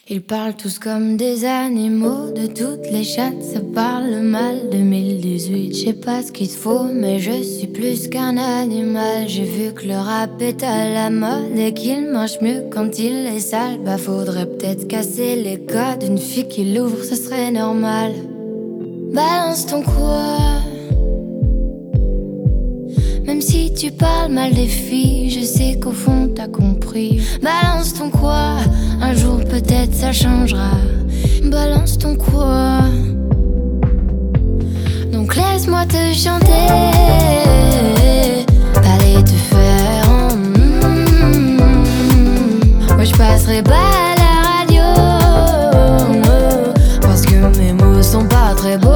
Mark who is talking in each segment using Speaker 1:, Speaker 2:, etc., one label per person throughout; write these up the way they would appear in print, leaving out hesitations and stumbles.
Speaker 1: Ils parlent tous comme des animaux, de toutes les chattes, ça parle mal. 2018, je sais pas ce qu'il te faut, mais je suis plus qu'un animal. J'ai vu que le rap est à la mode et qu'il marche mieux quand il est sale. Bah faudrait peut-être casser les codes, une fille qui l'ouvre, ce serait normal. Balance ton quoi. Même si tu parles mal des filles, je sais qu'au fond t'as compris. Balance ton quoi, un jour peut-être ça changera. Balance ton quoi. Donc laisse-moi te chanter, aller te faire Moi je passerai pas à la radio, parce que mes mots sont pas très beaux.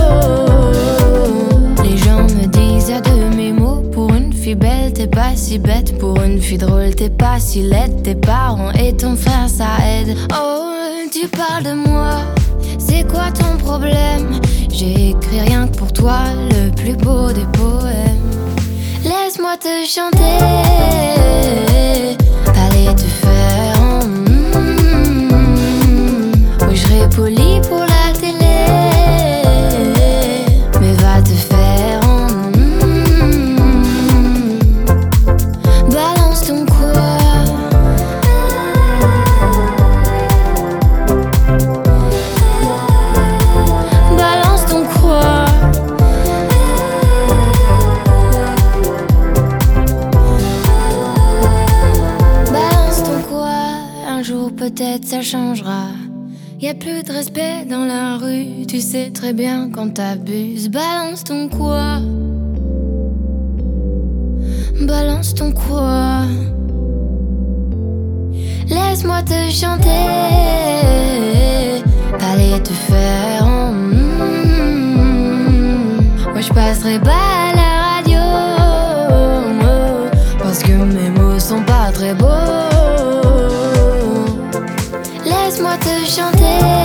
Speaker 1: Les gens me disent à demi-mot, pour une fille belle t'es pas si bête, pour une fille drôle t'es pas si laide. Tes parents et ton frère ça aide. Oh, tu parles de moi, c'est quoi ton problème? J'ai écrit rien que pour toi le plus beau des poèmes. Laisse-moi te chanter, aller te faire Oui, je serai poli pour la télé, mais va te faire Balance ton quoi. Balance ton quoi. Balance ton quoi. Un jour peut-être ça changera. Y'a plus de respect dans la rue, tu sais très bien quand t'abuses. Balance ton quoi. Balance ton quoi. Laisse-moi te chanter, aller te faire Moi je passerai pas à la radio, parce que mes mots sont pas très beaux. Laisse-moi te chanter.